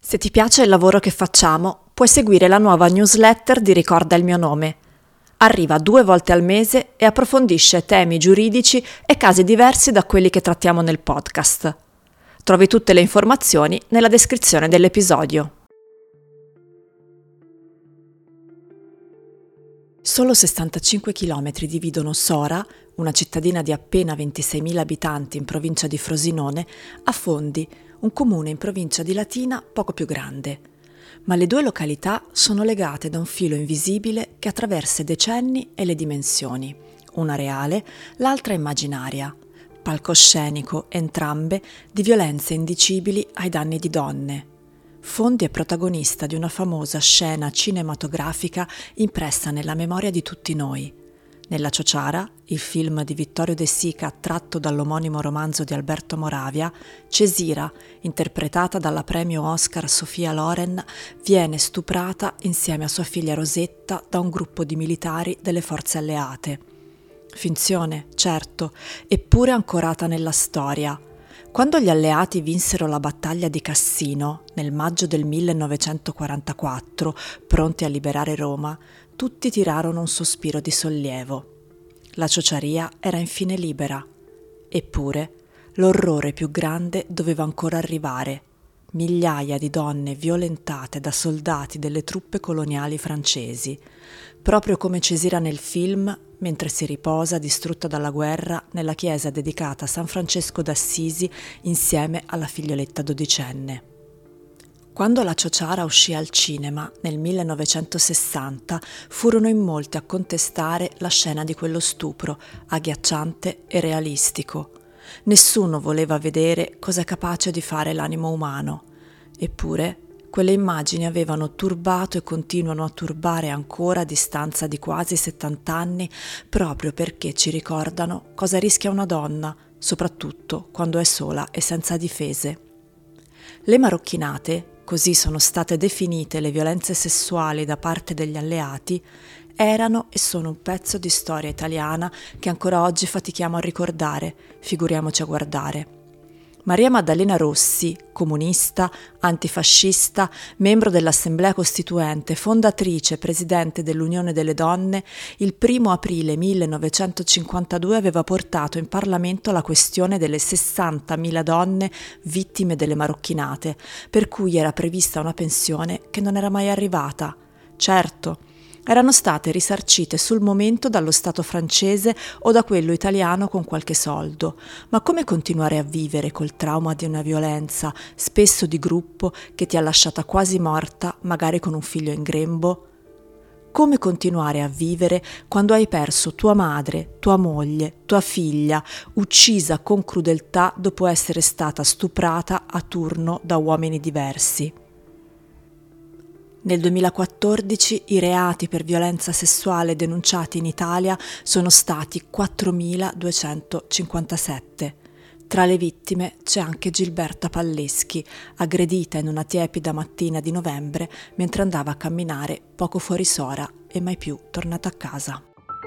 Se ti piace il lavoro che facciamo, puoi seguire la nuova newsletter di Ricorda il mio nome. Arriva 2 volte al mese e approfondisce temi giuridici e casi diversi da quelli che trattiamo nel podcast. Trovi tutte le informazioni nella descrizione dell'episodio. Solo 65 km dividono Sora, una cittadina di appena 26.000 abitanti in provincia di Frosinone, a Fondi, un comune in provincia di Latina poco più grande. Ma le 2 località sono legate da un filo invisibile che attraversa i decenni e le dimensioni, una reale, l'altra immaginaria, palcoscenico entrambe di violenze indicibili ai danni di donne. Fondi è protagonista di una famosa scena cinematografica impressa nella memoria di tutti noi. Nella Ciociara, il film di Vittorio De Sica tratto dall'omonimo romanzo di Alberto Moravia, Cesira, interpretata dalla premio Oscar Sophia Loren, viene stuprata insieme a sua figlia Rosetta da un gruppo di militari delle forze alleate. Finzione, certo, eppure ancorata nella storia. Quando gli alleati vinsero la battaglia di Cassino, nel maggio del 1944, pronti a liberare Roma, tutti tirarono un sospiro di sollievo. La ciociaria era infine libera. Eppure, l'orrore più grande doveva ancora arrivare. Migliaia di donne violentate da soldati delle truppe coloniali francesi, proprio come Cesira nel film, mentre si riposa distrutta dalla guerra nella chiesa dedicata a San Francesco d'Assisi insieme alla figlioletta dodicenne. Quando La Ciociara uscì al cinema nel 1960, furono in molti a contestare la scena di quello stupro, agghiacciante e realistico. Nessuno voleva vedere cosa è capace di fare l'animo umano. Eppure, quelle immagini avevano turbato e continuano a turbare ancora a distanza di quasi 70 anni, proprio perché ci ricordano cosa rischia una donna, soprattutto quando è sola e senza difese. Le marocchinate, così sono state definite le violenze sessuali da parte degli alleati, erano e sono un pezzo di storia italiana che ancora oggi fatichiamo a ricordare, figuriamoci a guardare. Maria Maddalena Rossi, comunista, antifascista, membro dell'Assemblea Costituente, fondatrice e presidente dell'Unione delle Donne, il 1 aprile 1952 aveva portato in Parlamento la questione delle 60.000 donne vittime delle marocchinate, per cui era prevista una pensione che non era mai arrivata. Certo, erano state risarcite sul momento dallo Stato francese o da quello italiano con qualche soldo, ma come continuare a vivere col trauma di una violenza, spesso di gruppo, che ti ha lasciata quasi morta, magari con un figlio in grembo? Come continuare a vivere quando hai perso tua madre, tua moglie, tua figlia, uccisa con crudeltà dopo essere stata stuprata a turno da uomini diversi? Nel 2014 i reati per violenza sessuale denunciati in Italia sono stati 4.257. Tra le vittime c'è anche Gilberta Palleschi, aggredita in una tiepida mattina di novembre mentre andava a camminare poco fuori Sora e mai più tornata a casa.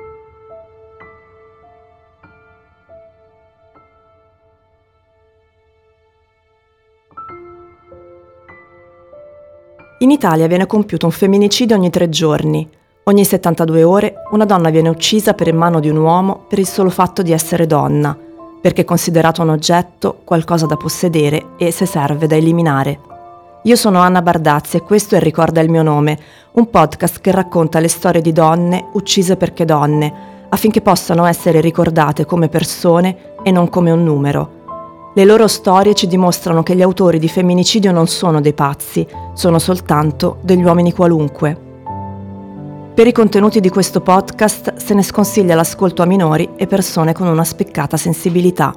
In Italia viene compiuto un femminicidio ogni 3 giorni. Ogni 72 ore una donna viene uccisa per mano di un uomo per il solo fatto di essere donna, perché è considerato un oggetto, qualcosa da possedere e, se serve, da eliminare. Io sono Anna Bardazzi e questo è Ricorda il mio nome, un podcast che racconta le storie di donne uccise perché donne, affinché possano essere ricordate come persone e non come un numero. Le loro storie ci dimostrano che gli autori di femminicidio non sono dei pazzi, sono soltanto degli uomini qualunque. Per i contenuti di questo podcast se ne sconsiglia l'ascolto a minori e persone con una spiccata sensibilità.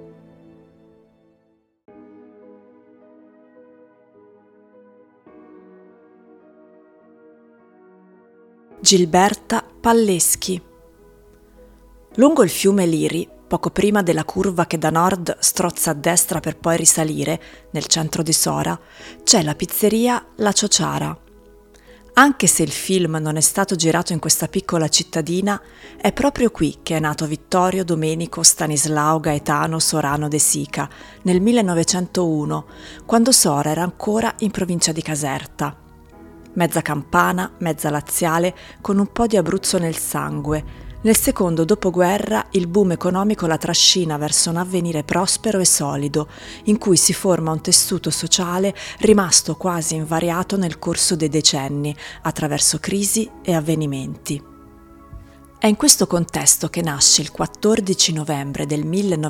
Gilberta Palleschi. Lungo il fiume Liri, poco prima della curva che da nord strozza a destra per poi risalire, nel centro di Sora, c'è la pizzeria La Ciociara. Anche se il film non è stato girato in questa piccola cittadina, è proprio qui che è nato Vittorio Domenico Stanislao Gaetano Sorano de Sica, nel 1901, quando Sora era ancora in provincia di Caserta. Mezza campana, mezza laziale, con un po' di Abruzzo nel sangue. Nel secondo dopoguerra il boom economico la trascina verso un avvenire prospero e solido, in cui si forma un tessuto sociale rimasto quasi invariato nel corso dei decenni, attraverso crisi e avvenimenti. È in questo contesto che nasce il 14 novembre del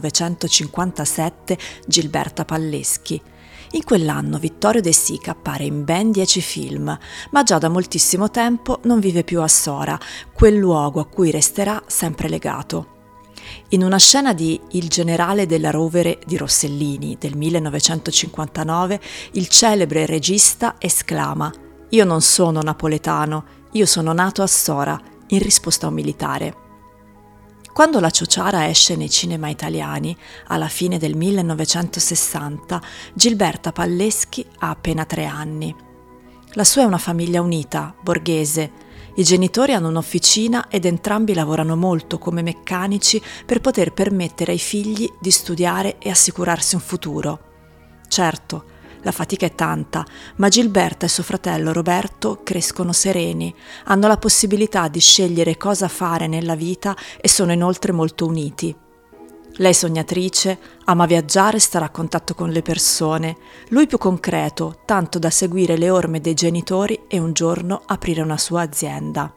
1957 Gilberta Palleschi. In quell'anno Vittorio De Sica appare in ben 10 film, ma già da moltissimo tempo non vive più a Sora, quel luogo a cui resterà sempre legato. In una scena di Il generale della Rovere di Rossellini del 1959, il celebre regista esclama: «Io non sono napoletano, io sono nato a Sora», in risposta a un militare. Quando La Ciociara esce nei cinema italiani, alla fine del 1960, Gilberta Palleschi ha appena 3 anni. La sua è una famiglia unita, borghese. I genitori hanno un'officina ed entrambi lavorano molto come meccanici per poter permettere ai figli di studiare e assicurarsi un futuro. Certo, la fatica è tanta, ma Gilberta e suo fratello Roberto crescono sereni, hanno la possibilità di scegliere cosa fare nella vita e sono inoltre molto uniti. Lei sognatrice, ama viaggiare e stare a contatto con le persone, lui più concreto, tanto da seguire le orme dei genitori e un giorno aprire una sua azienda.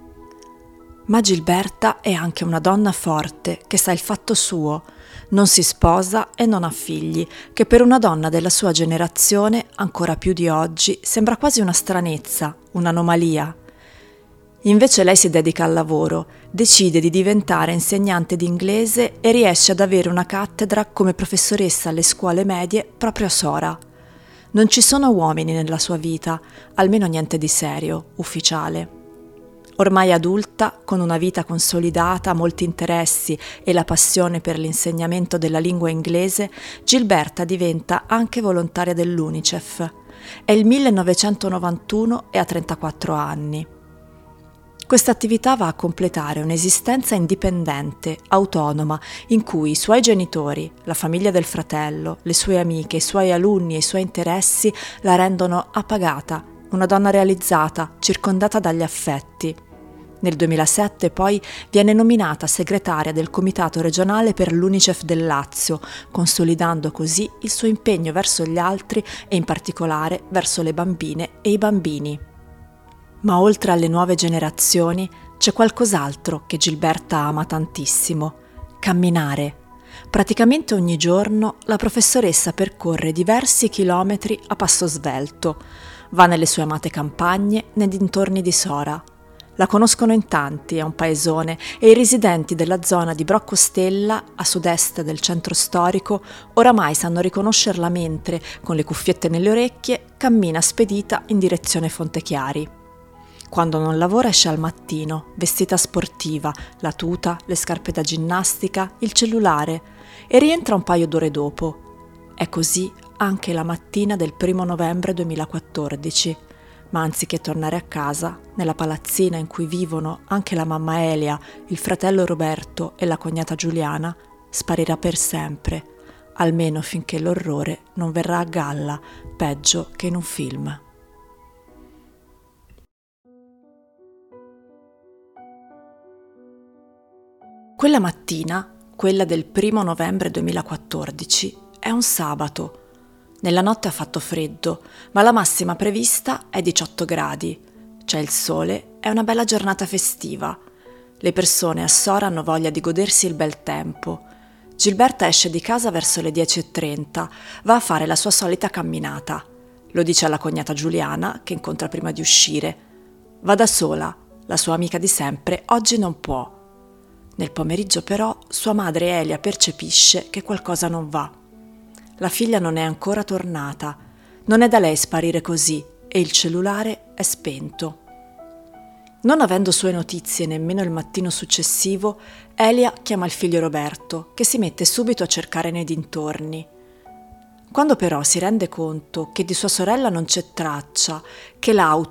Ma Gilberta è anche una donna forte che sa il fatto suo, non si sposa e non ha figli, che per una donna della sua generazione, ancora più di oggi, sembra quasi una stranezza, un'anomalia. Invece lei si dedica al lavoro, decide di diventare insegnante di inglese e riesce ad avere una cattedra come professoressa alle scuole medie proprio a Sora. Non ci sono uomini nella sua vita, almeno niente di serio, ufficiale. Ormai adulta, con una vita consolidata, molti interessi e la passione per l'insegnamento della lingua inglese, Gilberta diventa anche volontaria dell'UNICEF. È il 1991 e ha 34 anni. Questa attività va a completare un'esistenza indipendente, autonoma, in cui i suoi genitori, la famiglia del fratello, le sue amiche, i suoi alunni e i suoi interessi la rendono appagata, una donna realizzata, circondata dagli affetti. Nel 2007 poi viene nominata segretaria del Comitato regionale per l'UNICEF del Lazio, consolidando così il suo impegno verso gli altri e in particolare verso le bambine e i bambini. Ma oltre alle nuove generazioni c'è qualcos'altro che Gilberta ama tantissimo: camminare. Praticamente ogni giorno la professoressa percorre diversi chilometri a passo svelto. Va nelle sue amate campagne, nei dintorni di Sora. La conoscono in tanti, è un paesone, e i residenti della zona di Broccostella, a sud-est del centro storico, oramai sanno riconoscerla mentre, con le cuffiette nelle orecchie, cammina spedita in direzione Fontechiari. Quando non lavora esce al mattino, vestita sportiva, la tuta, le scarpe da ginnastica, il cellulare, e rientra un paio d'ore dopo. È così anche la mattina del 1 novembre 2014, ma anziché tornare a casa, nella palazzina in cui vivono anche la mamma Elia, il fratello Roberto e la cognata Giuliana, sparirà per sempre, almeno finché l'orrore non verrà a galla, peggio che in un film. Quella mattina, quella del 1 novembre 2014, è un sabato. Nella notte ha fatto freddo, ma la massima prevista è 18 gradi. C'è il sole, è una bella giornata festiva. Le persone a Sora hanno voglia di godersi il bel tempo. Gilberta esce di casa verso le 10:30, va a fare la sua solita camminata. Lo dice alla cognata Giuliana, che incontra prima di uscire. Va da sola, la sua amica di sempre oggi non può. Nel pomeriggio però sua madre Elia percepisce che qualcosa non va. La figlia non è ancora tornata, non è da lei sparire così e il cellulare è spento. Non avendo sue notizie nemmeno il mattino successivo, Elia chiama il figlio Roberto, che si mette subito a cercare nei dintorni. Quando però si rende conto che di sua sorella non c'è traccia, che l'auto,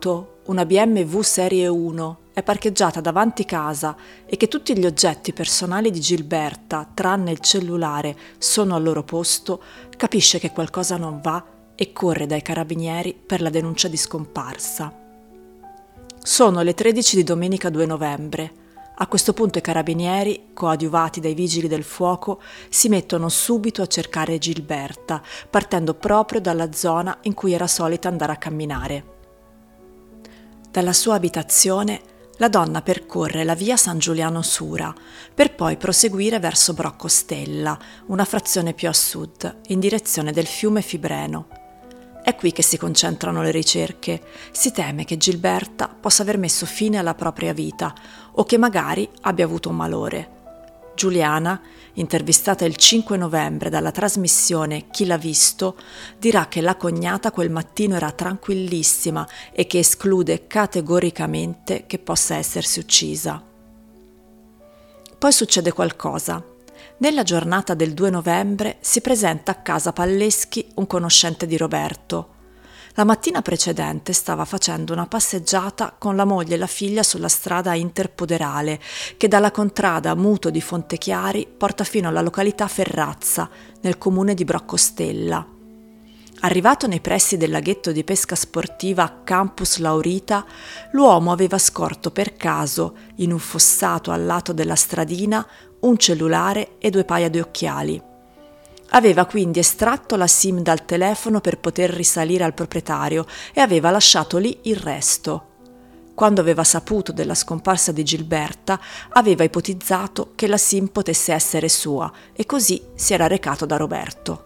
una BMW Serie 1, è parcheggiata davanti casa e che tutti gli oggetti personali di Gilberta, tranne il cellulare, sono al loro posto, capisce che qualcosa non va e corre dai carabinieri per la denuncia di scomparsa. Sono le 13 di domenica 2 novembre. A questo punto i carabinieri, coadiuvati dai vigili del fuoco, si mettono subito a cercare Gilberta, partendo proprio dalla zona in cui era solita andare a camminare. Dalla sua abitazione la donna percorre la via San Giuliano Sura, per poi proseguire verso Brocco Stella, una frazione più a sud, in direzione del fiume Fibreno. È qui che si concentrano le ricerche. Si teme che Gilberta possa aver messo fine alla propria vita o che magari abbia avuto un malore. Giuliana, intervistata il 5 novembre dalla trasmissione Chi l'ha visto, dirà che la cognata quel mattino era tranquillissima e che esclude categoricamente che possa essersi uccisa. Poi succede qualcosa. Nella giornata del 2 novembre si presenta a casa Palleschi un conoscente di Roberto. La mattina precedente stava facendo una passeggiata con la moglie e la figlia sulla strada interpoderale che dalla contrada Muto di Fontechiari porta fino alla località Ferrazza, nel comune di Broccostella. Arrivato nei pressi del laghetto di pesca sportiva Campus Laurita, l'uomo aveva scorto per caso, in un fossato al lato della stradina, un cellulare e 2 paia di occhiali. Aveva quindi estratto la SIM dal telefono per poter risalire al proprietario e aveva lasciato lì il resto. Quando aveva saputo della scomparsa di Gilberta, aveva ipotizzato che la SIM potesse essere sua e così si era recato da Roberto.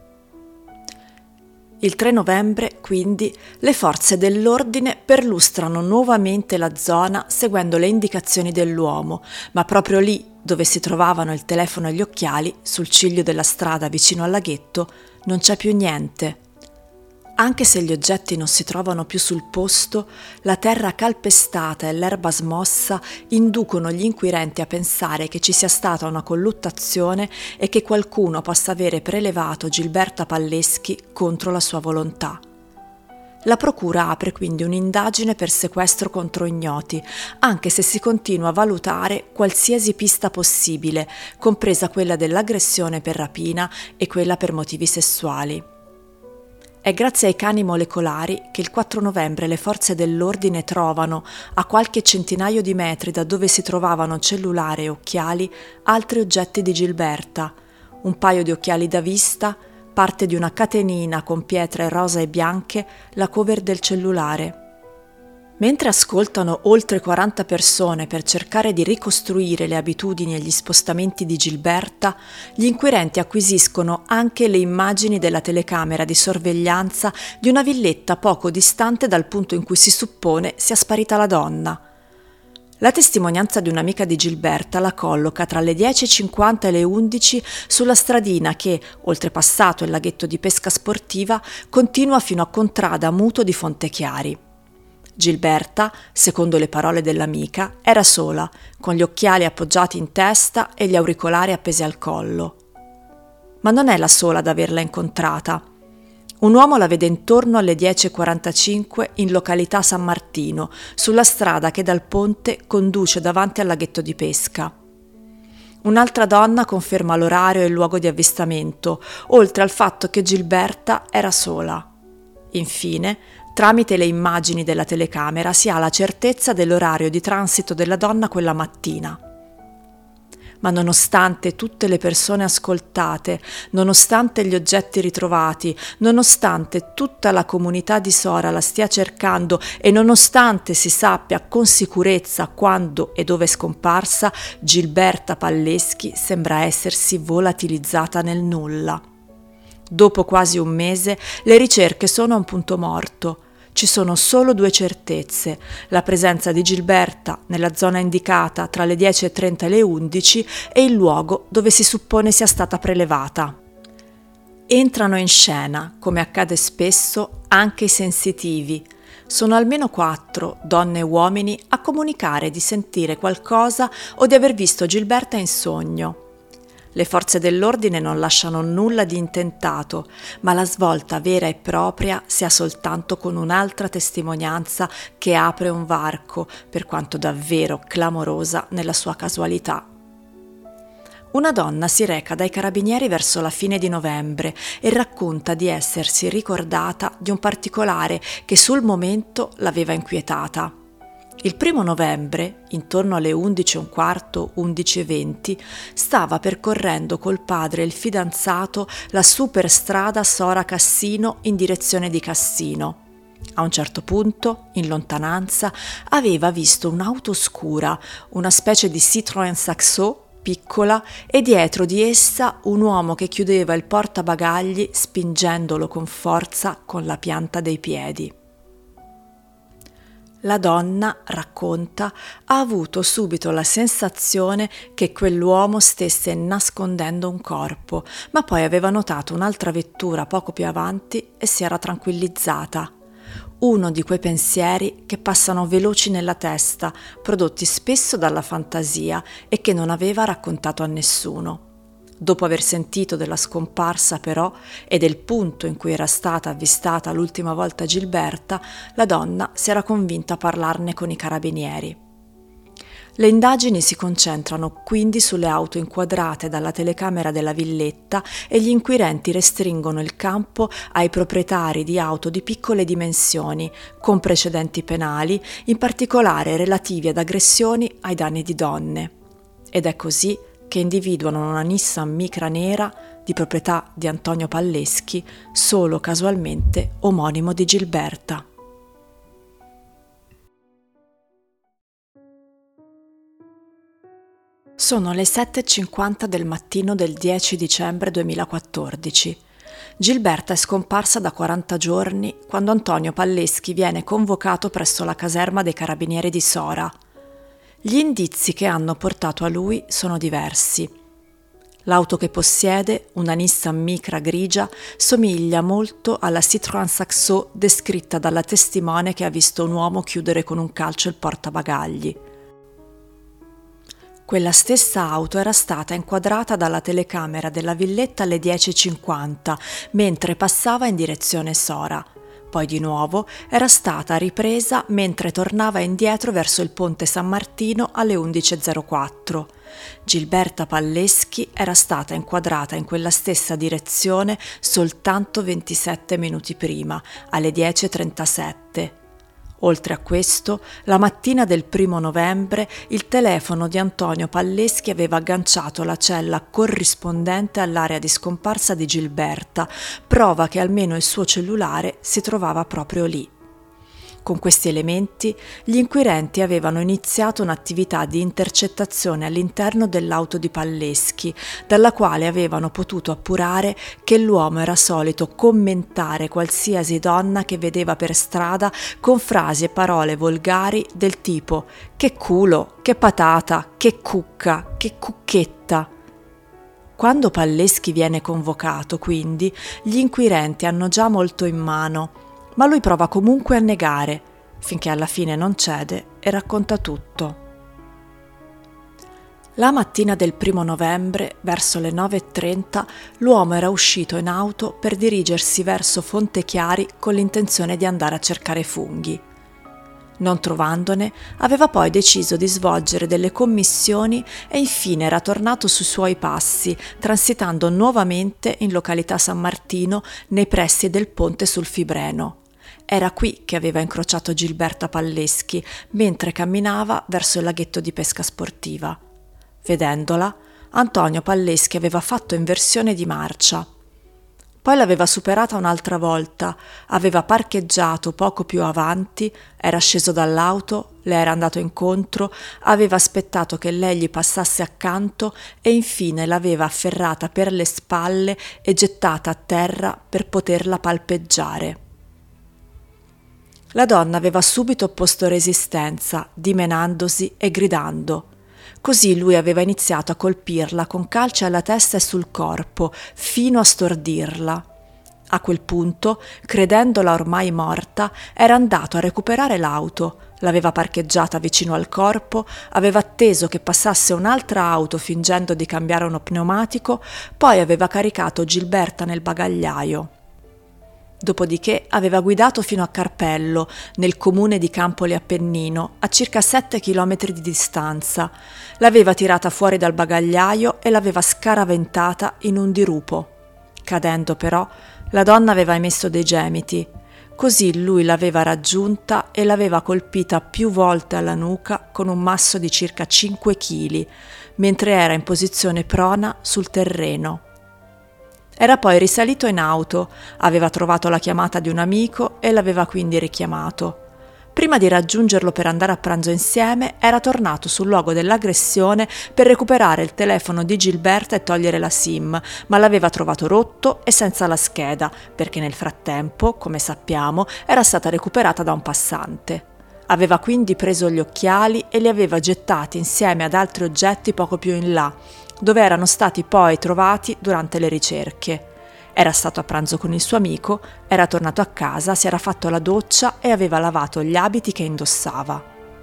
Il 3 novembre, quindi, le forze dell'ordine perlustrano nuovamente la zona seguendo le indicazioni dell'uomo, ma proprio lì, dove si trovavano il telefono e gli occhiali, sul ciglio della strada vicino al laghetto, non c'è più niente. Anche se gli oggetti non si trovano più sul posto, la terra calpestata e l'erba smossa inducono gli inquirenti a pensare che ci sia stata una colluttazione e che qualcuno possa avere prelevato Gilberta Palleschi contro la sua volontà. La procura apre quindi un'indagine per sequestro contro ignoti, anche se si continua a valutare qualsiasi pista possibile, compresa quella dell'aggressione per rapina e quella per motivi sessuali. È grazie ai cani molecolari che il 4 novembre le forze dell'ordine trovano, a qualche centinaio di metri da dove si trovavano cellulare e occhiali, altri oggetti di Gilberta, un paio di occhiali da vista, parte di una catenina con pietre rosa e bianche, la cover del cellulare. Mentre ascoltano oltre 40 persone per cercare di ricostruire le abitudini e gli spostamenti di Gilberta, gli inquirenti acquisiscono anche le immagini della telecamera di sorveglianza di una villetta poco distante dal punto in cui si suppone sia sparita la donna. La testimonianza di un'amica di Gilberta la colloca tra le 10:50 e le 11 sulla stradina che, oltrepassato il laghetto di pesca sportiva, continua fino a contrada Muto di Fontechiari. Gilberta, secondo le parole dell'amica, era sola, con gli occhiali appoggiati in testa e gli auricolari appesi al collo. Ma non è la sola ad averla incontrata. Un uomo la vede intorno alle 10:45 in località San Martino, sulla strada che dal ponte conduce davanti al laghetto di pesca. Un'altra donna conferma l'orario e il luogo di avvistamento, oltre al fatto che Gilberta era sola. Infine, tramite le immagini della telecamera si ha la certezza dell'orario di transito della donna quella mattina. Ma nonostante tutte le persone ascoltate, nonostante gli oggetti ritrovati, nonostante tutta la comunità di Sora la stia cercando e nonostante si sappia con sicurezza quando e dove è scomparsa, Gilberta Palleschi sembra essersi volatilizzata nel nulla. Dopo quasi un mese, le ricerche sono a un punto morto. Ci sono solo 2 certezze: la presenza di Gilberta nella zona indicata tra le 10:30 e le 11 e il luogo dove si suppone sia stata prelevata. Entrano in scena, come accade spesso, anche i sensitivi. Sono almeno 4, donne e uomini, a comunicare di sentire qualcosa o di aver visto Gilberta in sogno. Le forze dell'ordine non lasciano nulla di intentato, ma la svolta vera e propria si ha soltanto con un'altra testimonianza che apre un varco, per quanto davvero clamorosa nella sua casualità. Una donna si reca dai carabinieri verso la fine di novembre e racconta di essersi ricordata di un particolare che sul momento l'aveva inquietata. Il 1 novembre, intorno alle 11:15, 11:20, stava percorrendo col padre e il fidanzato la superstrada Sora-Cassino in direzione di Cassino. A un certo punto, in lontananza, aveva visto un'auto scura, una specie di Citroën Saxo piccola, e dietro di essa un uomo che chiudeva il portabagagli spingendolo con forza con la pianta dei piedi. La donna, racconta, ha avuto subito la sensazione che quell'uomo stesse nascondendo un corpo, ma poi aveva notato un'altra vettura poco più avanti e si era tranquillizzata. Uno di quei pensieri che passano veloci nella testa, prodotti spesso dalla fantasia e che non aveva raccontato a nessuno. Dopo aver sentito della scomparsa però e del punto in cui era stata avvistata l'ultima volta Gilberta, la donna si era convinta a parlarne con i carabinieri. Le indagini si concentrano quindi sulle auto inquadrate dalla telecamera della villetta e gli inquirenti restringono il campo ai proprietari di auto di piccole dimensioni, con precedenti penali, in particolare relativi ad aggressioni ai danni di donne. Ed è così che individuano una Nissan Micra nera di proprietà di Antonio Palleschi, solo casualmente omonimo di Gilberta. Sono le 7:50 del mattino del 10 dicembre 2014. Gilberta è scomparsa da 40 giorni quando Antonio Palleschi viene convocato presso la caserma dei carabinieri di Sora. Gli indizi che hanno portato a lui sono diversi. L'auto che possiede, una Nissan Micra grigia, somiglia molto alla Citroën Saxo descritta dalla testimone che ha visto un uomo chiudere con un calcio il portabagagli. Quella stessa auto era stata inquadrata dalla telecamera della villetta alle 10:50, mentre passava in direzione Sora. Poi di nuovo era stata ripresa mentre tornava indietro verso il ponte San Martino alle 11:04. Gilberta Palleschi era stata inquadrata in quella stessa direzione soltanto 27 minuti prima, alle 10:37. Oltre a questo, la mattina del 1 novembre il telefono di Antonio Palleschi aveva agganciato la cella corrispondente all'area di scomparsa di Gilberta, prova che almeno il suo cellulare si trovava proprio lì. Con questi elementi, gli inquirenti avevano iniziato un'attività di intercettazione all'interno dell'auto di Palleschi, dalla quale avevano potuto appurare che l'uomo era solito commentare qualsiasi donna che vedeva per strada con frasi e parole volgari del tipo «che culo», «che patata», «che cucca», «che cucchetta». Quando Palleschi viene convocato, quindi, gli inquirenti hanno già molto in mano, ma lui prova comunque a negare, finché alla fine non cede e racconta tutto. La mattina del 1 novembre, verso le 9:30, l'uomo era uscito in auto per dirigersi verso Fontechiari con l'intenzione di andare a cercare funghi. Non trovandone, aveva poi deciso di svolgere delle commissioni e infine era tornato sui suoi passi, transitando nuovamente in località San Martino nei pressi del ponte sul Fibreno. Era qui che aveva incrociato Gilberta Palleschi mentre camminava verso il laghetto di pesca sportiva. Vedendola, Antonio Palleschi aveva fatto inversione di marcia. Poi l'aveva superata un'altra volta, aveva parcheggiato poco più avanti, era sceso dall'auto, le era andato incontro, aveva aspettato che lei gli passasse accanto e infine l'aveva afferrata per le spalle e gettata a terra per poterla palpeggiare. La donna aveva subito opposto resistenza, dimenandosi e gridando. Così lui aveva iniziato a colpirla con calci alla testa e sul corpo, fino a stordirla. A quel punto, credendola ormai morta, era andato a recuperare l'auto, l'aveva parcheggiata vicino al corpo, aveva atteso che passasse un'altra auto fingendo di cambiare uno pneumatico, poi aveva caricato Gilberta nel bagagliaio. Dopodiché aveva guidato fino a Carpello, nel comune di Campoli Appennino, a circa 7 chilometri di distanza. L'aveva tirata fuori dal bagagliaio e l'aveva scaraventata in un dirupo. Cadendo però, la donna aveva emesso dei gemiti. Così lui l'aveva raggiunta e l'aveva colpita più volte alla nuca con un masso di circa 5 kg, mentre era in posizione prona sul terreno. Era poi risalito in auto, aveva trovato la chiamata di un amico e l'aveva quindi richiamato. Prima di raggiungerlo per andare a pranzo insieme, era tornato sul luogo dell'aggressione per recuperare il telefono di Gilberta e togliere la SIM, ma l'aveva trovato rotto e senza la scheda, perché nel frattempo, come sappiamo, era stata recuperata da un passante. Aveva quindi preso gli occhiali e li aveva gettati insieme ad altri oggetti poco più in là, dove erano stati poi trovati durante le ricerche. Era stato a pranzo con il suo amico, era tornato a casa, si era fatto la doccia e aveva lavato gli abiti che indossava.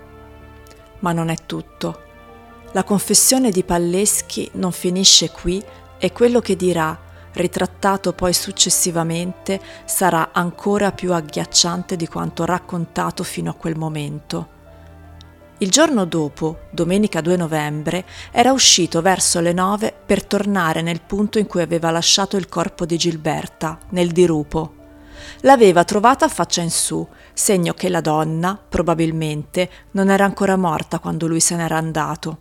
Ma non è tutto. La confessione di Palleschi non finisce qui e quello che dirà, ritrattato poi successivamente, sarà ancora più agghiacciante di quanto raccontato fino a quel momento. Il giorno dopo, domenica 2 novembre, era uscito verso le 9 per tornare nel punto in cui aveva lasciato il corpo di Gilberta, nel dirupo. L'aveva trovata a faccia in su, segno che la donna, probabilmente, non era ancora morta quando lui se n'era andato.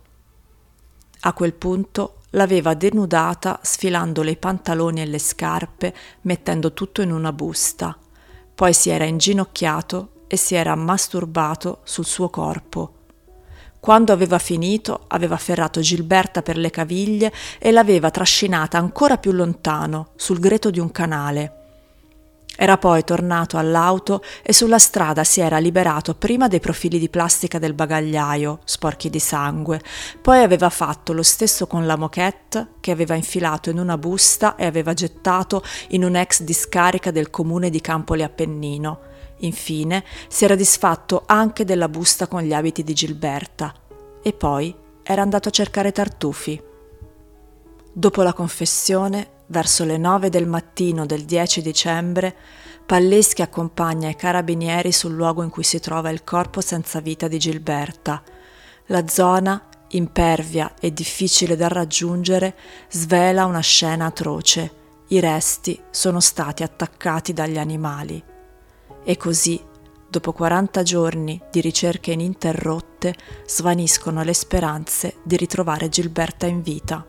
A quel punto l'aveva denudata sfilandole i pantaloni e le scarpe, mettendo tutto in una busta. Poi si era inginocchiato e si era masturbato sul suo corpo. Quando aveva finito, aveva afferrato Gilberta per le caviglie e l'aveva trascinata ancora più lontano, sul greto di un canale. Era poi tornato all'auto e sulla strada si era liberato prima dei profili di plastica del bagagliaio, sporchi di sangue, poi aveva fatto lo stesso con la moquette che aveva infilato in una busta e aveva gettato in un'ex discarica del comune di Campoli Appennino. Infine si era disfatto anche della busta con gli abiti di Gilberta e poi era andato a cercare tartufi. Dopo la confessione, verso le 9 del mattino del 10 dicembre, Palleschi accompagna i carabinieri sul luogo in cui si trova il corpo senza vita di Gilberta. La zona, impervia e difficile da raggiungere, svela una scena atroce. I resti sono stati attaccati dagli animali. E così, dopo 40 giorni di ricerche ininterrotte, svaniscono le speranze di ritrovare Gilberta in vita.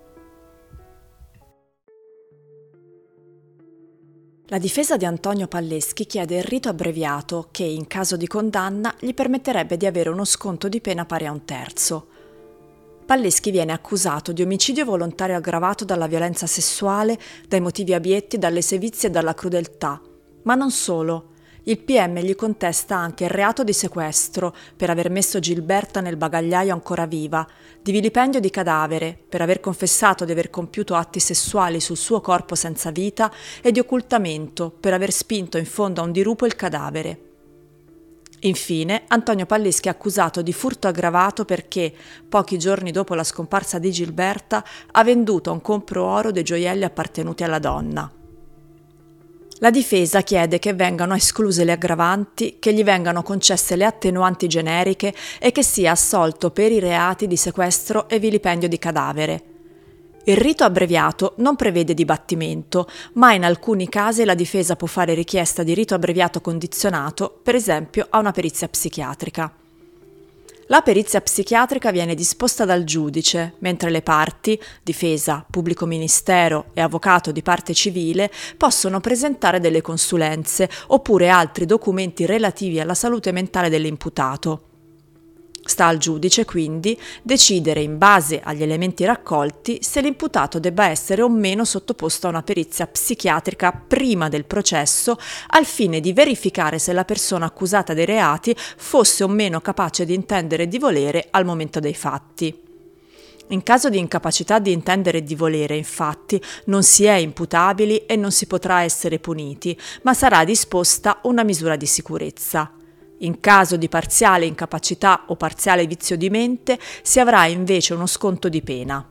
La difesa di Antonio Palleschi chiede il rito abbreviato che, in caso di condanna, gli permetterebbe di avere uno sconto di pena pari a 1/3. Palleschi viene accusato di omicidio volontario aggravato dalla violenza sessuale, dai motivi abietti, dalle sevizie e dalla crudeltà. Ma non solo. Il PM gli contesta anche il reato di sequestro per aver messo Gilberta nel bagagliaio ancora viva, di vilipendio di cadavere per aver confessato di aver compiuto atti sessuali sul suo corpo senza vita e di occultamento per aver spinto in fondo a un dirupo il cadavere. Infine, Antonio Palleschi è accusato di furto aggravato perché, pochi giorni dopo la scomparsa di Gilberta, ha venduto a un compro oro dei gioielli appartenuti alla donna. La difesa chiede che vengano escluse le aggravanti, che gli vengano concesse le attenuanti generiche e che sia assolto per i reati di sequestro e vilipendio di cadavere. Il rito abbreviato non prevede dibattimento, ma in alcuni casi la difesa può fare richiesta di rito abbreviato condizionato, per esempio a una perizia psichiatrica. La perizia psichiatrica viene disposta dal giudice, mentre le parti, difesa, pubblico ministero e avvocato di parte civile, possono presentare delle consulenze oppure altri documenti relativi alla salute mentale dell'imputato. Sta al giudice, quindi, decidere in base agli elementi raccolti se l'imputato debba essere o meno sottoposto a una perizia psichiatrica prima del processo, al fine di verificare se la persona accusata dei reati fosse o meno capace di intendere e di volere al momento dei fatti. In caso di incapacità di intendere e di volere, infatti, non si è imputabili e non si potrà essere puniti, ma sarà disposta una misura di sicurezza. In caso di parziale incapacità o parziale vizio di mente, si avrà invece uno sconto di pena.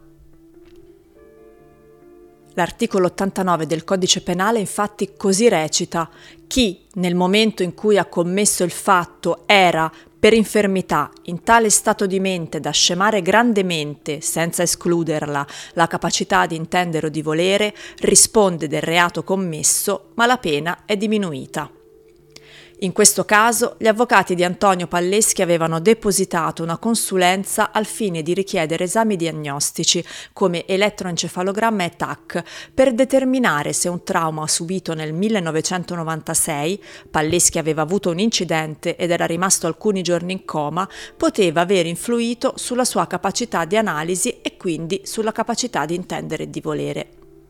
L'articolo 89 del Codice Penale infatti così recita: chi nel momento in cui ha commesso il fatto era per infermità in tale stato di mente da scemare grandemente, senza escluderla, la capacità di intendere o di volere, risponde del reato commesso, ma la pena è diminuita. In questo caso, gli avvocati di Antonio Palleschi avevano depositato una consulenza al fine di richiedere esami diagnostici come elettroencefalogramma e TAC per determinare se un trauma subito nel 1996, Palleschi aveva avuto un incidente ed era rimasto alcuni giorni in coma, poteva aver influito sulla sua capacità di analisi e quindi sulla capacità di intendere e di volere.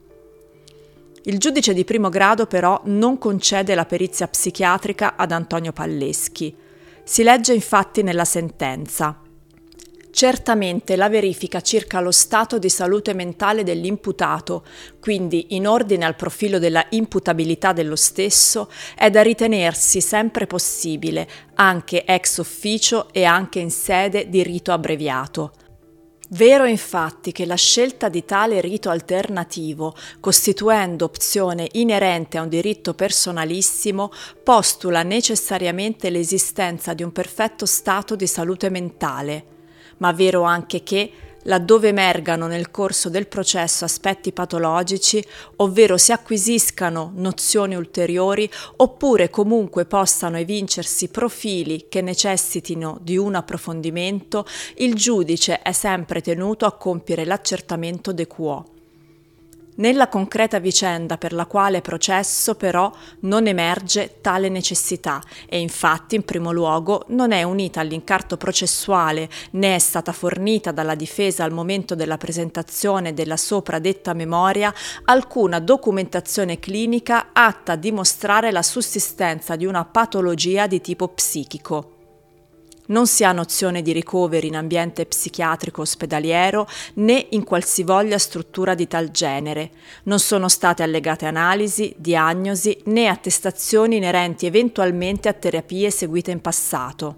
Il giudice di primo grado però non concede la perizia psichiatrica ad Antonio Palleschi. Si legge infatti nella sentenza: certamente la verifica circa lo stato di salute mentale dell'imputato, quindi in ordine al profilo della imputabilità dello stesso, è da ritenersi sempre possibile, anche ex officio e anche in sede di rito abbreviato. Vero infatti che la scelta di tale rito alternativo, costituendo opzione inerente a un diritto personalissimo, postula necessariamente l'esistenza di un perfetto stato di salute mentale, ma vero anche che, laddove emergano nel corso del processo aspetti patologici, ovvero si acquisiscano nozioni ulteriori, oppure comunque possano evincersi profili che necessitino di un approfondimento, il giudice è sempre tenuto a compiere l'accertamento de quo. Nella concreta vicenda per la quale processo, però, non emerge tale necessità e infatti, in primo luogo, non è unita all'incarto processuale né è stata fornita dalla difesa al momento della presentazione della sopra detta memoria alcuna documentazione clinica atta a dimostrare la sussistenza di una patologia di tipo psichico. Non si ha nozione di ricoveri in ambiente psichiatrico ospedaliero né in qualsivoglia struttura di tal genere. Non sono state allegate analisi, diagnosi né attestazioni inerenti eventualmente a terapie seguite in passato.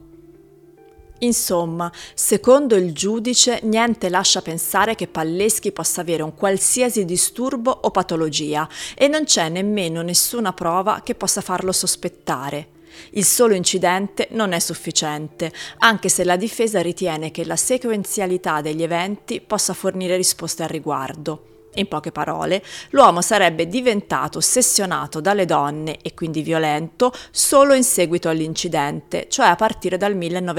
Insomma, secondo il giudice, niente lascia pensare che Palleschi possa avere un qualsiasi disturbo o patologia e non c'è nemmeno nessuna prova che possa farlo sospettare. Il solo incidente non è sufficiente, anche se la difesa ritiene che la sequenzialità degli eventi possa fornire risposte al riguardo. In poche parole, l'uomo sarebbe diventato ossessionato dalle donne e quindi violento solo in seguito all'incidente, cioè a partire dal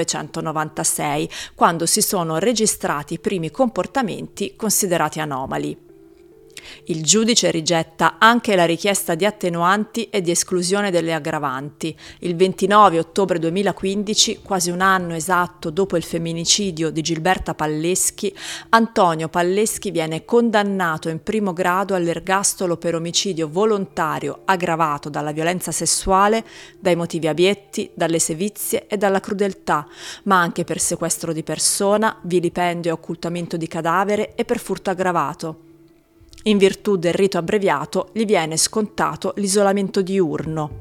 1996, quando si sono registrati i primi comportamenti considerati anomali. Il giudice rigetta anche la richiesta di attenuanti e di esclusione delle aggravanti. Il 29 ottobre 2015, quasi un anno esatto dopo il femminicidio di Gilberta Palleschi, Antonio Palleschi viene condannato in primo grado all'ergastolo per omicidio volontario aggravato dalla violenza sessuale, dai motivi abietti, dalle sevizie e dalla crudeltà, ma anche per sequestro di persona, vilipendio e occultamento di cadavere e per furto aggravato. In virtù del rito abbreviato gli viene scontato l'isolamento diurno.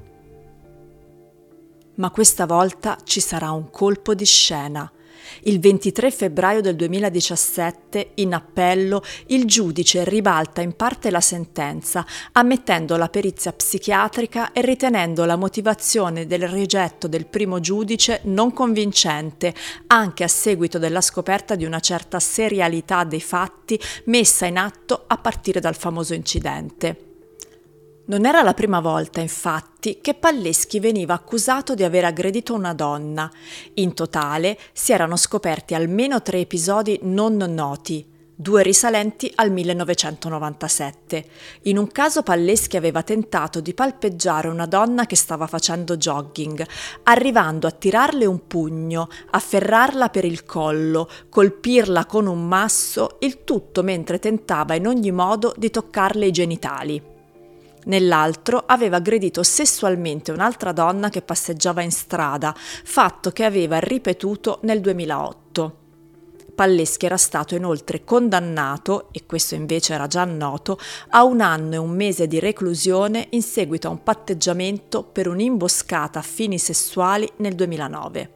Ma questa volta ci sarà un colpo di scena. Il 23 febbraio del 2017, in appello, il giudice ribalta in parte la sentenza, ammettendo la perizia psichiatrica e ritenendo la motivazione del rigetto del primo giudice non convincente, anche a seguito della scoperta di una certa serialità dei fatti messa in atto a partire dal famoso incidente. Non era la prima volta, infatti, che Palleschi veniva accusato di aver aggredito una donna. In totale si erano scoperti almeno 3 episodi non noti, 2 risalenti al 1997. In un caso Palleschi aveva tentato di palpeggiare una donna che stava facendo jogging, arrivando a tirarle un pugno, afferrarla per il collo, colpirla con un masso, il tutto mentre tentava in ogni modo di toccarle i genitali. Nell'altro aveva aggredito sessualmente un'altra donna che passeggiava in strada, fatto che aveva ripetuto nel 2008. Palleschi era stato inoltre condannato, e questo invece era già noto, a 1 anno e 1 mese di reclusione in seguito a un patteggiamento per un'imboscata a fini sessuali nel 2009.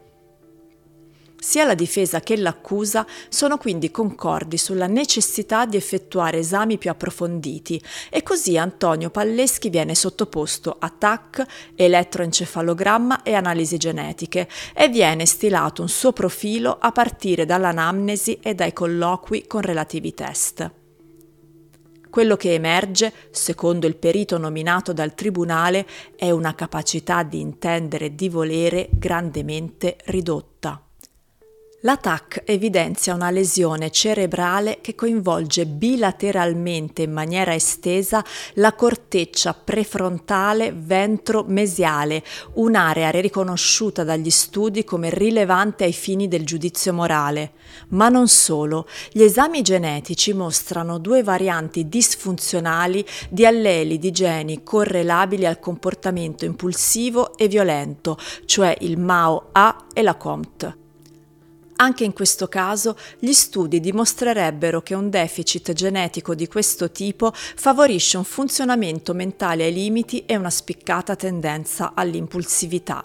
Sia la difesa che l'accusa sono quindi concordi sulla necessità di effettuare esami più approfonditi e così Antonio Palleschi viene sottoposto a TAC, elettroencefalogramma e analisi genetiche e viene stilato un suo profilo a partire dall'anamnesi e dai colloqui con relativi test. Quello che emerge, secondo il perito nominato dal tribunale, è una capacità di intendere e di volere grandemente ridotta. La TAC evidenzia una lesione cerebrale che coinvolge bilateralmente in maniera estesa la corteccia prefrontale ventro-mesiale, un'area riconosciuta dagli studi come rilevante ai fini del giudizio morale. Ma non solo, gli esami genetici mostrano 2 varianti disfunzionali di alleli di geni correlabili al comportamento impulsivo e violento, cioè il MAO-A e la COMT. Anche in questo caso gli studi dimostrerebbero che un deficit genetico di questo tipo favorisce un funzionamento mentale ai limiti e una spiccata tendenza all'impulsività.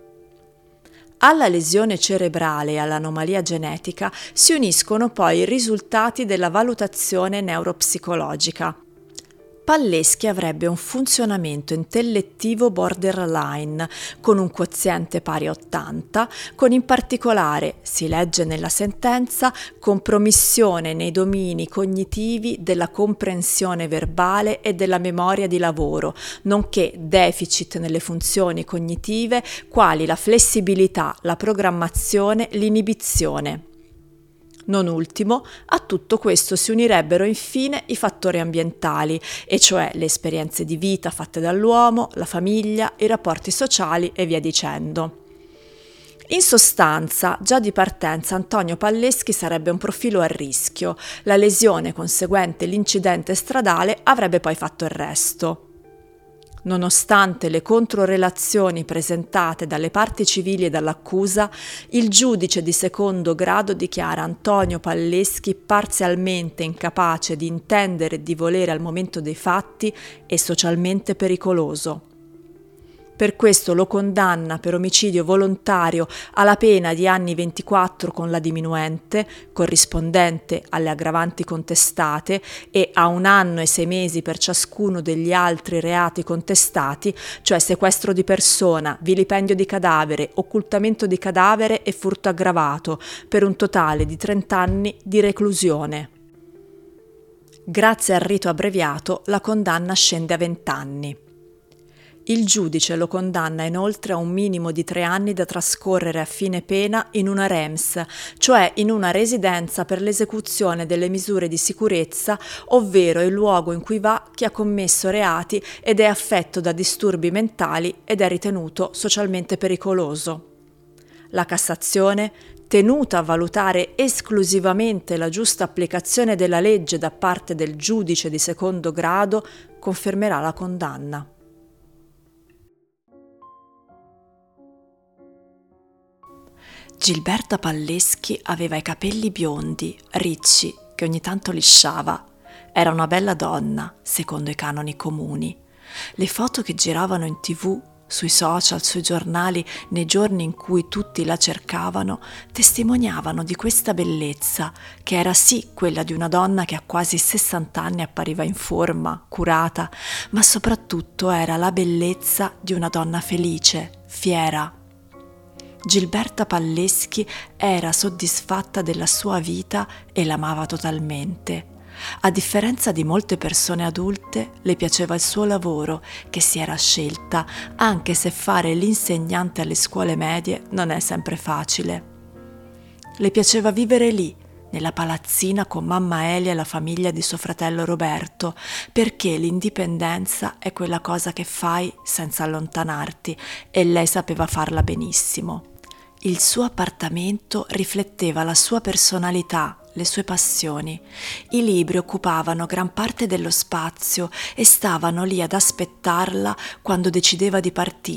Alla lesione cerebrale e all'anomalia genetica si uniscono poi i risultati della valutazione neuropsicologica. Palleschi avrebbe un funzionamento intellettivo borderline, con un quoziente pari a 80, con in particolare, si legge nella sentenza, compromissione nei domini cognitivi della comprensione verbale e della memoria di lavoro, nonché deficit nelle funzioni cognitive quali la flessibilità, la programmazione, l'inibizione. Non ultimo, a tutto questo si unirebbero infine i fattori ambientali, e cioè le esperienze di vita fatte dall'uomo, la famiglia, i rapporti sociali e via dicendo. In sostanza, già di partenza Antonio Palleschi sarebbe un profilo a rischio. La lesione conseguente l'incidente stradale avrebbe poi fatto il resto. Nonostante le controrelazioni presentate dalle parti civili e dall'accusa, il giudice di secondo grado dichiara Antonio Palleschi parzialmente incapace di intendere e di volere al momento dei fatti e socialmente pericoloso. Per questo lo condanna per omicidio volontario alla pena di anni 24 con la diminuente, corrispondente alle aggravanti contestate, e a 1 anno e 6 mesi per ciascuno degli altri reati contestati, cioè sequestro di persona, vilipendio di cadavere, occultamento di cadavere e furto aggravato, per un totale di 30 anni di reclusione. Grazie al rito abbreviato, la condanna scende a 20 anni. Il giudice lo condanna inoltre a un minimo di 3 anni da trascorrere a fine pena in una REMS, cioè in una residenza per l'esecuzione delle misure di sicurezza, ovvero il luogo in cui va chi ha commesso reati ed è affetto da disturbi mentali ed è ritenuto socialmente pericoloso. La Cassazione, tenuta a valutare esclusivamente la giusta applicazione della legge da parte del giudice di secondo grado, confermerà la condanna. Gilberta Palleschi aveva i capelli biondi, ricci, che ogni tanto lisciava. Era una bella donna, secondo i canoni comuni. Le foto che giravano in TV, sui social, sui giornali, nei giorni in cui tutti la cercavano, testimoniavano di questa bellezza, che era sì quella di una donna che a quasi 60 anni appariva in forma, curata, ma soprattutto era la bellezza di una donna felice, fiera. Gilberta Palleschi era soddisfatta della sua vita e l'amava totalmente. A differenza di molte persone adulte, le piaceva il suo lavoro, che si era scelta, anche se fare l'insegnante alle scuole medie non è sempre facile. Le piaceva vivere lì, nella palazzina con mamma Elia e la famiglia di suo fratello Roberto, perché l'indipendenza è quella cosa che fai senza allontanarti, e lei sapeva farla benissimo. Il suo appartamento rifletteva la sua personalità, le sue passioni. I libri occupavano gran parte dello spazio e stavano lì ad aspettarla quando decideva di partire,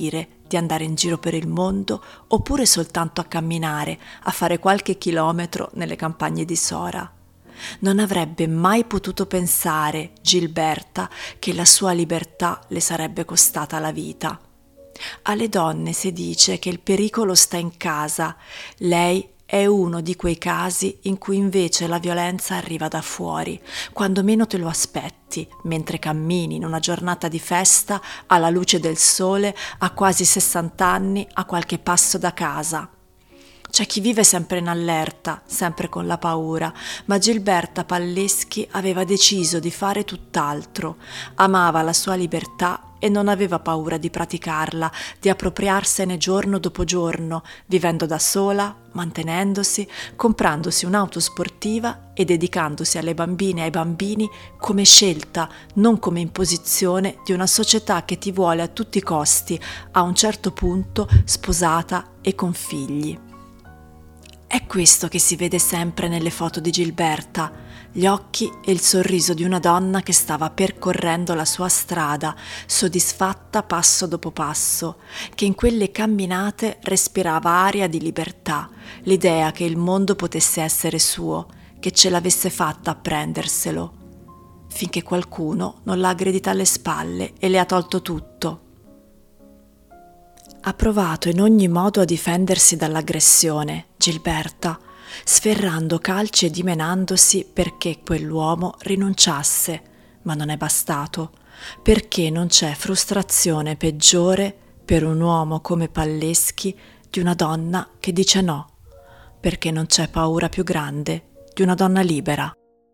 di andare in giro per il mondo oppure soltanto a camminare, a fare qualche chilometro nelle campagne di Sora. Non avrebbe mai potuto pensare, Gilberta, che la sua libertà le sarebbe costata la vita. Alle donne si dice che il pericolo sta in casa, lei è uno di quei casi in cui invece la violenza arriva da fuori, quando meno te lo aspetti, mentre cammini in una giornata di festa alla luce del sole a quasi 60 anni a qualche passo da casa. C'è chi vive sempre in allerta, sempre con la paura, ma Gilberta Palleschi aveva deciso di fare tutt'altro. Amava la sua libertà e non aveva paura di praticarla, di appropriarsene giorno dopo giorno, vivendo da sola, mantenendosi, comprandosi un'auto sportiva e dedicandosi alle bambine e ai bambini come scelta, non come imposizione di una società che ti vuole a tutti i costi, a un certo punto sposata e con figli. È questo che si vede sempre nelle foto di Gilberta, gli occhi e il sorriso di una donna che stava percorrendo la sua strada, soddisfatta passo dopo passo, che in quelle camminate respirava aria di libertà, l'idea che il mondo potesse essere suo, che ce l'avesse fatta a prenderselo, finché qualcuno non l'ha aggredita alle spalle e le ha tolto tutto. Ha provato in ogni modo a difendersi dall'aggressione, Gilberta, sferrando calci e dimenandosi perché quell'uomo rinunciasse, ma non è bastato, perché non c'è frustrazione peggiore per un uomo come Palleschi di una donna che dice no, perché non c'è paura più grande di una donna libera.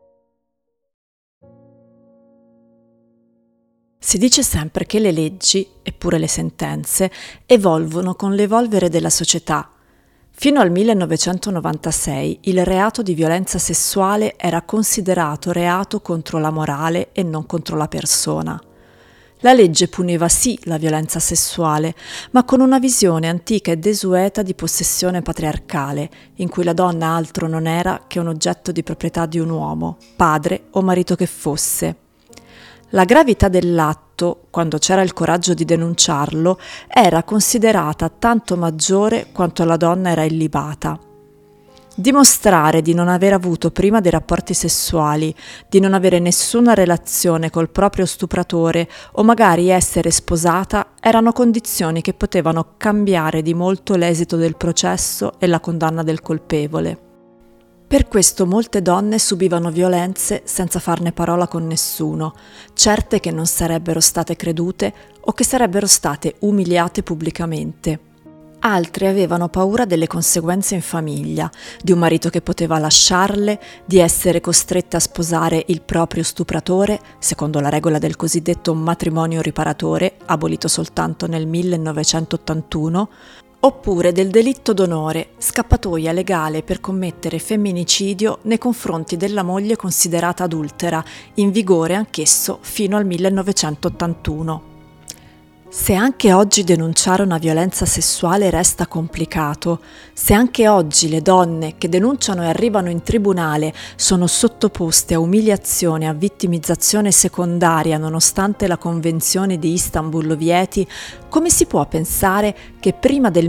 Si dice sempre che le leggi, eppure le sentenze, evolvono con l'evolvere della società. Fino al 1996 il reato di violenza sessuale era considerato reato contro la morale e non contro la persona. La legge puniva sì la violenza sessuale, ma con una visione antica e desueta di possessione patriarcale, in cui la donna altro non era che un oggetto di proprietà di un uomo, padre o marito che fosse. La gravità dell'atto, quando c'era il coraggio di denunciarlo, era considerata tanto maggiore quanto la donna era illibata. Dimostrare di non aver avuto prima dei rapporti sessuali, di non avere nessuna relazione col proprio stupratore o magari essere sposata erano condizioni che potevano cambiare di molto l'esito del processo e la condanna del colpevole. Per questo molte donne subivano violenze senza farne parola con nessuno, certe che non sarebbero state credute o che sarebbero state umiliate pubblicamente. Altre avevano paura delle conseguenze in famiglia, di un marito che poteva lasciarle, di essere costrette a sposare il proprio stupratore, secondo la regola del cosiddetto matrimonio riparatore, abolito soltanto nel 1981, oppure del delitto d'onore, scappatoia legale per commettere femminicidio nei confronti della moglie considerata adultera, in vigore anch'esso fino al 1981. Se anche oggi denunciare una violenza sessuale resta complicato, se anche oggi le donne che denunciano e arrivano in tribunale sono sottoposte a umiliazione e a vittimizzazione secondaria nonostante la Convenzione di Istanbul lo vieti, come si può pensare che prima del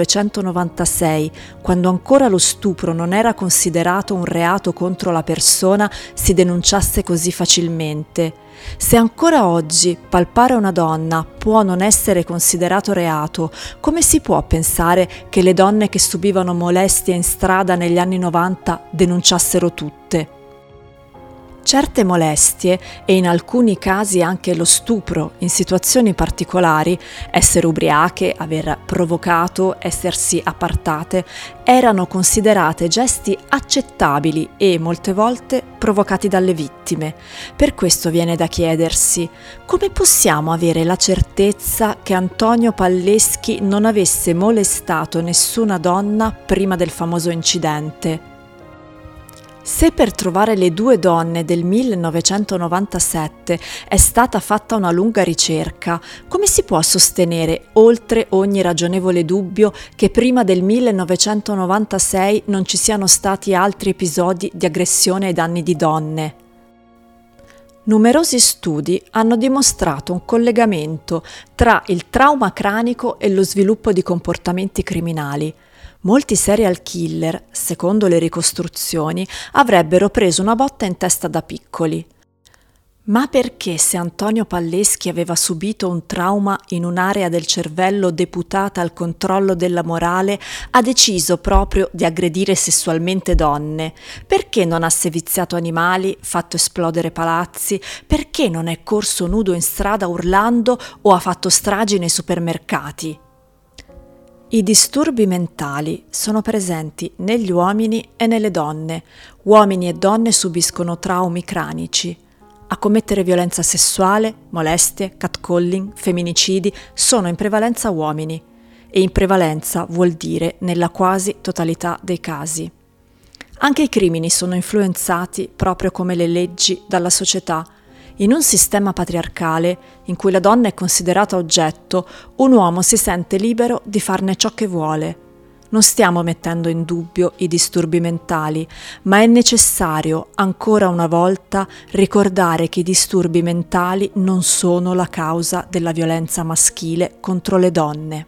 1996, quando ancora lo stupro non era considerato un reato contro la persona, si denunciasse così facilmente? Se ancora oggi palpare una donna può non essere considerato reato, come si può pensare che le donne che subivano molestie in strada negli anni 90 denunciassero tutte? Certe molestie, e in alcuni casi anche lo stupro in situazioni particolari, essere ubriache, aver provocato, essersi appartate, erano considerate gesti accettabili e molte volte provocati dalle vittime. Per questo viene da chiedersi: come possiamo avere la certezza che Antonio Palleschi non avesse molestato nessuna donna prima del famoso incidente? Se per trovare le due donne del 1997 è stata fatta una lunga ricerca, come si può sostenere, oltre ogni ragionevole dubbio, che prima del 1996 non ci siano stati altri episodi di aggressione ai danni di donne? Numerosi studi hanno dimostrato un collegamento tra il trauma cranico e lo sviluppo di comportamenti criminali. Molti serial killer, secondo le ricostruzioni, avrebbero preso una botta in testa da piccoli. Ma perché, se Antonio Palleschi aveva subito un trauma in un'area del cervello deputata al controllo della morale, ha deciso proprio di aggredire sessualmente donne? Perché non ha seviziato animali, fatto esplodere palazzi? Perché non è corso nudo in strada urlando o ha fatto stragi nei supermercati? I disturbi mentali sono presenti negli uomini e nelle donne. Uomini e donne subiscono traumi cranici. A commettere violenza sessuale, molestie, catcalling, femminicidi sono in prevalenza uomini, e in prevalenza vuol dire nella quasi totalità dei casi. Anche i crimini sono influenzati, proprio come le leggi, dalla società. In un sistema patriarcale, in cui la donna è considerata oggetto, un uomo si sente libero di farne ciò che vuole. Non stiamo mettendo in dubbio i disturbi mentali, ma è necessario, ancora una volta, ricordare che i disturbi mentali non sono la causa della violenza maschile contro le donne.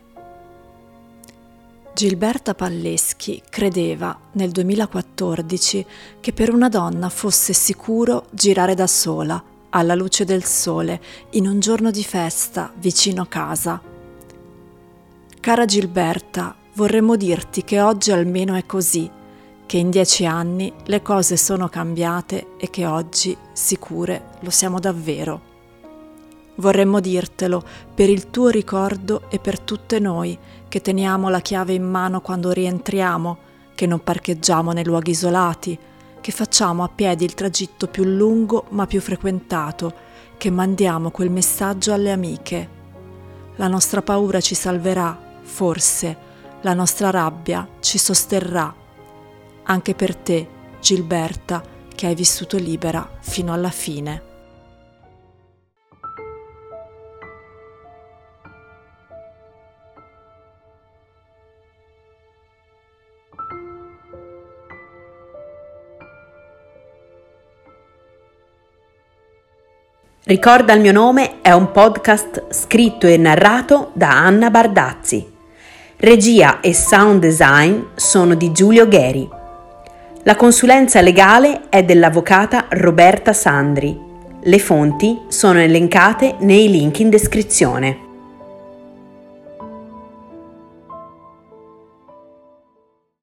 Gilberta Palleschi credeva, nel 2014, che per una donna fosse sicuro girare da sola, alla luce del sole, in un giorno di festa, vicino casa. Cara Gilberta, vorremmo dirti che oggi almeno è così, che in 10 anni le cose sono cambiate e che oggi, sicure, lo siamo davvero. Vorremmo dirtelo per il tuo ricordo e per tutte noi che teniamo la chiave in mano quando rientriamo, che non parcheggiamo nei luoghi isolati, che facciamo a piedi il tragitto più lungo ma più frequentato, che mandiamo quel messaggio alle amiche. La nostra paura ci salverà, forse, la nostra rabbia ci sosterrà. Anche per te, Gilberta, che hai vissuto libera fino alla fine. Ricorda il mio nome è un podcast scritto e narrato da Anna Bardazzi. Regia e sound design sono di Giulio Gheri. La consulenza legale è dell'avvocata Roberta Sandri. Le fonti sono elencate nei link in descrizione.